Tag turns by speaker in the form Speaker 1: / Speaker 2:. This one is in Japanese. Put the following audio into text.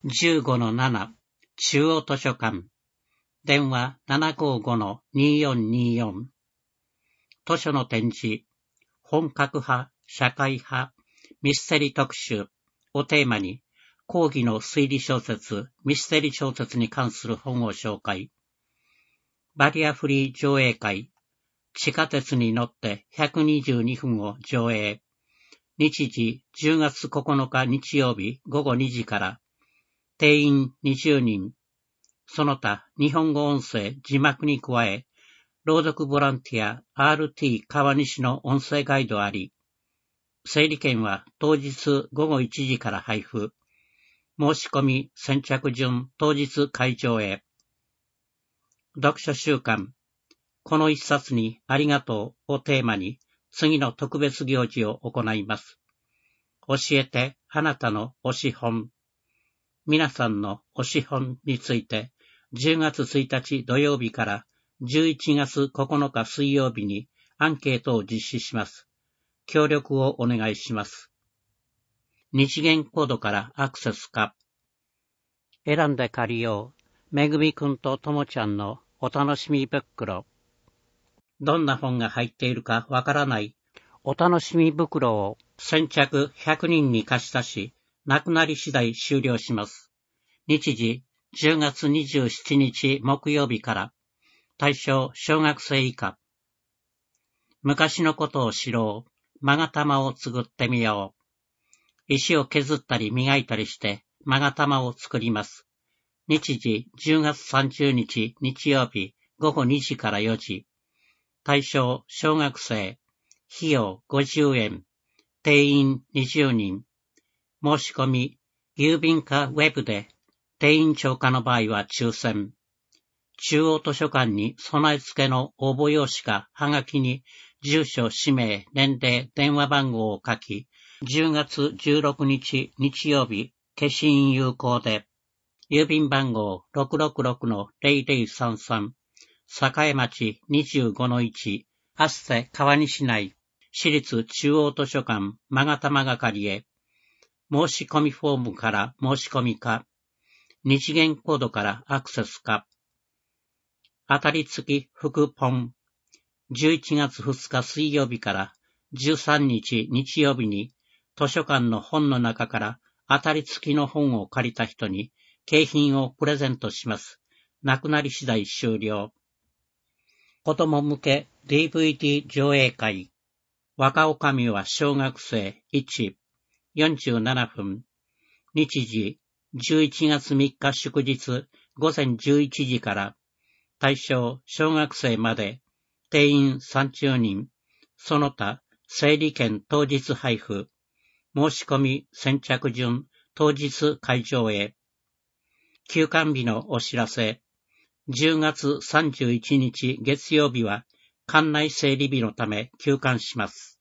Speaker 1: 15-7 中央図書館電話 755-2424 図書の展示本格派、社会派、ミステリ特集をテーマに講義の推理小説、ミステリ小説に関する本を紹介。バリアフリー上映会地下鉄に乗って122分を上映。日時10月9日日曜日午後2時から定員20人。その他日本語音声字幕に加え朗読ボランティア RT 川西の音声ガイドあり。整理券は当日午後1時から配布。申し込み先着順当日会場へ。読書週間この一冊にありがとうをテーマに次の特別行事を行います。教えてあなたの推し本。皆さんの推し本について10月1日土曜日から11月9日水曜日にアンケートを実施します。協力をお願いします。二次元コードからアクセスか。選んで借りよう。めぐみくんとともちゃんのお楽しみ袋。どんな本が入っているかわからないお楽しみ袋を先着100人に貸し出し、なくなり次第終了します。日時10月27日木曜日から。対象小学生以下。昔のことを知ろう。勾玉を作ってみよう。石を削ったり磨いたりして勾玉を作ります。日時10月30日日曜日午後2時から4時。対象小学生。費用50円。定員20人。申し込み、郵便かウェブで、定員超過の場合は抽選。中央図書館に備え付けの応募用紙かはがきに住所、氏名、年齢、電話番号を書き、10月16日日曜日、消印有効で、郵便番号 666-0033、栄町 25-1、アッセ川西内、市立中央図書館勾玉係へ、申し込みフォームから申し込みか、二次元コードからアクセスか、当たり付き副本、11月2日水曜日から13日日曜日に図書館の本の中から当たり付きの本を借りた人に景品をプレゼントします。なくなり次第終了。子供向け DVD 上映会。若女将は小学生1、47分。日時11月3日祝日午前11時から。対象小学生まで。定員30人。その他整理券当日配布。申し込み先着順当日会場へ。休館日のお知らせ。10月31日月曜日は館内整理日のため休館します。